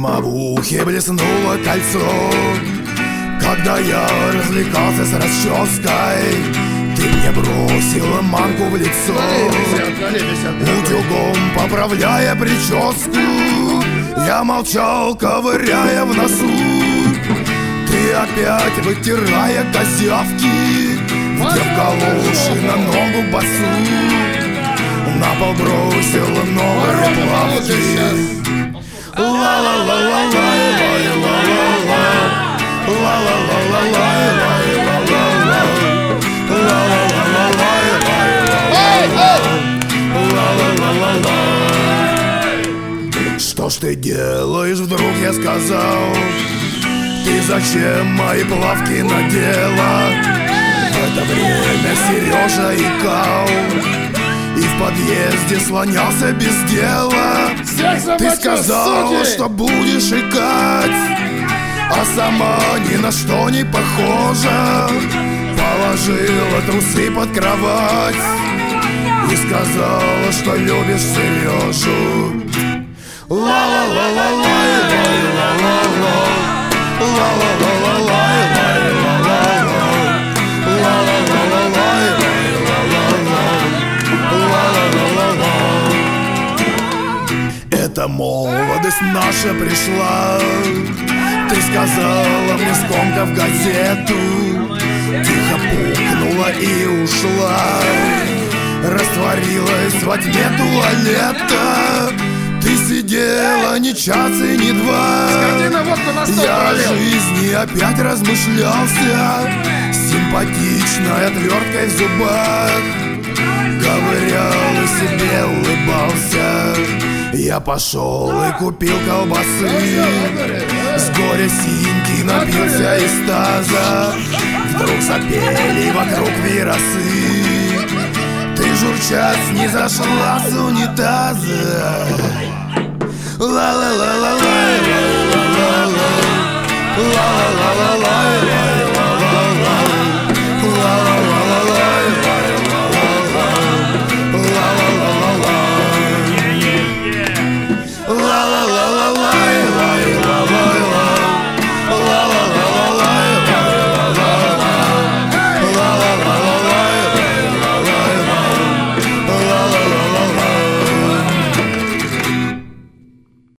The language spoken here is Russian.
Видимо, в ухе блеснуло кольцо, когда я развлекался с расческой. Ты мне бросила манку в лицо, утюгом поправляя прическу. Я молчал, ковыряя в носу. Ты опять, вытирая козявки, вдев галоши на ногу босу, на пол бросила новые плавки. Что ж ты делаешь, вдруг я сказал? Ты зачем мои плавки надела? В это время Сережа икал и в подъезде слонялся без дела. Ты сказала, что будешь икать, а сама ни на что не похожа. Положила трусы под кровать и сказала, что любишь Сережу. Эта молодость наша пришла. Ты сказала мне, скомкав газету, тихо пукнула и ушла. Растворилась во тьме туалета. Ты сидела ни час и ни два. Я о жизни опять размышлялся, симпатичной отверткой в зубах. Ковырял и себе улыбался. Я пошел и купил колбасы, с горя синьки напился из таза. Вдруг запели вокруг виросы. Ты журчать не зашла с унитаза. Ла-ла-ла-ла-ла-ла-ла-ла-ла-ла-ла-ла-ла-ла-ла.